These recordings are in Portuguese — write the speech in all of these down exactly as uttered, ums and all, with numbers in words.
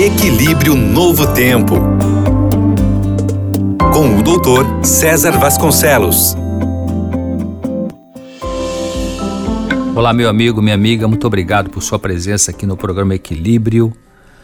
Equilíbrio Novo Tempo, com o doutor César Vasconcelos. Olá, meu amigo, minha amiga, muito obrigado por sua presença aqui no programa Equilíbrio.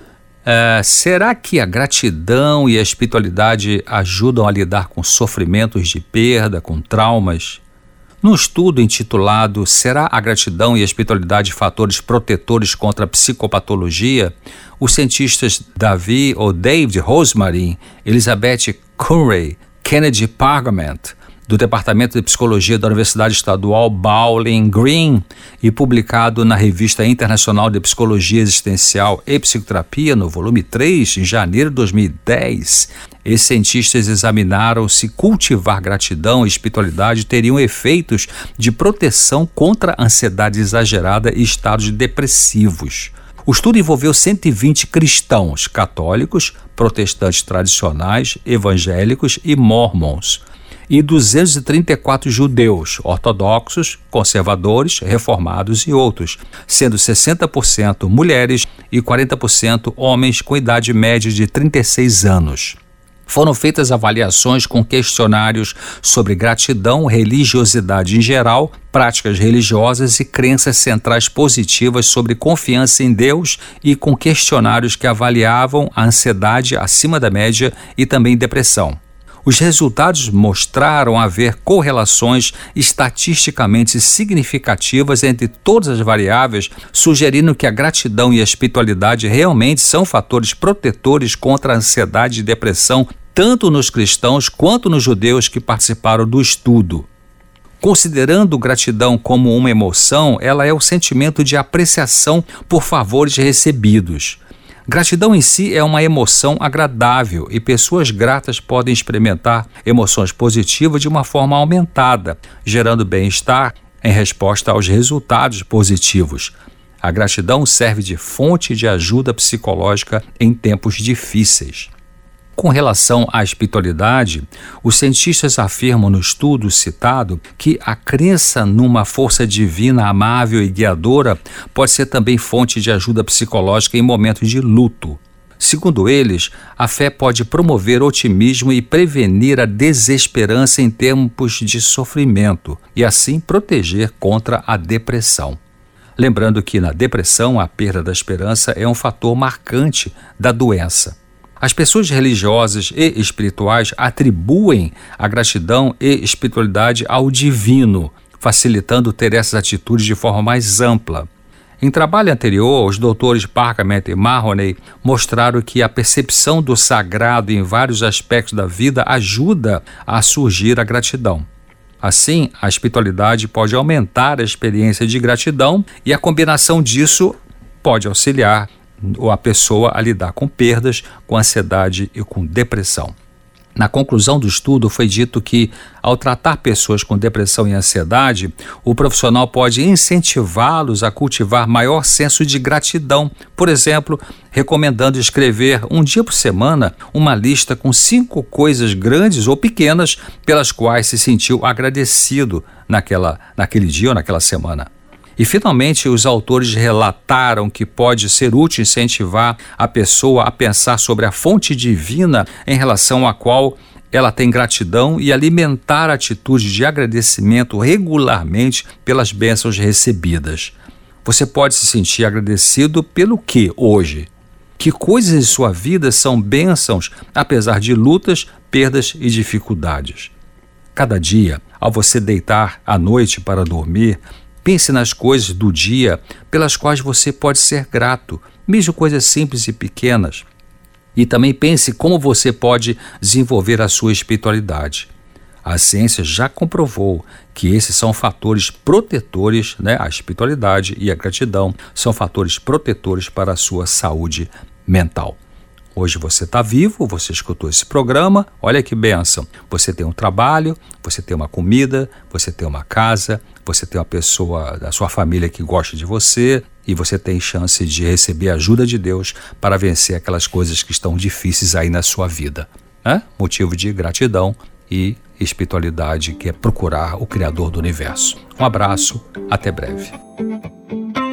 Uh, será que a gratidão e a espiritualidade ajudam a lidar com sofrimentos de perda, com traumas? Num estudo intitulado Será a gratidão e a espiritualidade fatores protetores contra a psicopatologia, os cientistas Davi ou David Rosmarin, Elizabeth Curry, Kennedy Pargament, do Departamento de Psicologia da Universidade Estadual Bowling Green e publicado na Revista Internacional de Psicologia Existencial e Psicoterapia, no volume três, em janeiro de dois mil e dez, esses cientistas examinaram se cultivar gratidão e espiritualidade teriam efeitos de proteção contra ansiedade exagerada e estados depressivos. O estudo envolveu cento e vinte cristãos, católicos, protestantes tradicionais, evangélicos e mormons, e duzentos e trinta e quatro judeus, ortodoxos, conservadores, reformados e outros, sendo sessenta por cento mulheres e quarenta por cento homens com idade média de trinta e seis anos. Foram feitas avaliações com questionários sobre gratidão, religiosidade em geral, práticas religiosas e crenças centrais positivas sobre confiança em Deus e com questionários que avaliavam a ansiedade acima da média e também depressão. Os resultados mostraram haver correlações estatisticamente significativas entre todas as variáveis, sugerindo que a gratidão e a espiritualidade realmente são fatores protetores contra a ansiedade e depressão, tanto nos cristãos quanto nos judeus que participaram do estudo. Considerando gratidão como uma emoção, ela é o sentimento de apreciação por favores recebidos. Gratidão em si é uma emoção agradável e pessoas gratas podem experimentar emoções positivas de uma forma aumentada, gerando bem-estar em resposta aos resultados positivos. A gratidão serve de fonte de ajuda psicológica em tempos difíceis. Com relação à espiritualidade, os cientistas afirmam no estudo citado que a crença numa força divina amável e guiadora pode ser também fonte de ajuda psicológica em momentos de luto. Segundo eles, a fé pode promover otimismo e prevenir a desesperança em tempos de sofrimento e assim proteger contra a depressão. Lembrando que na depressão a perda da esperança é um fator marcante da doença. As pessoas religiosas e espirituais atribuem a gratidão e espiritualidade ao divino, facilitando ter essas atitudes de forma mais ampla. Em trabalho anterior, os doutores Pargament e Mahoney mostraram que a percepção do sagrado em vários aspectos da vida ajuda a surgir a gratidão. Assim, a espiritualidade pode aumentar a experiência de gratidão e a combinação disso pode auxiliar ou a pessoa a lidar com perdas, com ansiedade e com depressão. Na conclusão do estudo foi dito que, ao tratar pessoas com depressão e ansiedade, o profissional pode incentivá-los a cultivar maior senso de gratidão, por exemplo, recomendando escrever um dia por semana uma lista com cinco coisas grandes ou pequenas pelas quais se sentiu agradecido naquela, naquele dia ou naquela semana. E, finalmente, os autores relataram que pode ser útil incentivar a pessoa a pensar sobre a fonte divina em relação à qual ela tem gratidão e alimentar a atitude de agradecimento regularmente pelas bênçãos recebidas. Você pode se sentir agradecido pelo que hoje? Que coisas em sua vida são bênçãos, apesar de lutas, perdas e dificuldades? Cada dia, ao você deitar à noite para dormir, pense nas coisas do dia pelas quais você pode ser grato, mesmo coisas simples e pequenas. E também pense como você pode desenvolver a sua espiritualidade. A ciência já comprovou que esses são fatores protetores, né? A espiritualidade e a gratidão são fatores protetores para a sua saúde mental. Hoje você está vivo, você escutou esse programa, olha que bênção. Você tem um trabalho, você tem uma comida, você tem uma casa, você tem uma pessoa da sua família que gosta de você e você tem chance de receber a ajuda de Deus para vencer aquelas coisas que estão difíceis aí na sua vida. Né? Motivo de gratidão e espiritualidade, que é procurar o Criador do Universo. Um abraço, até breve.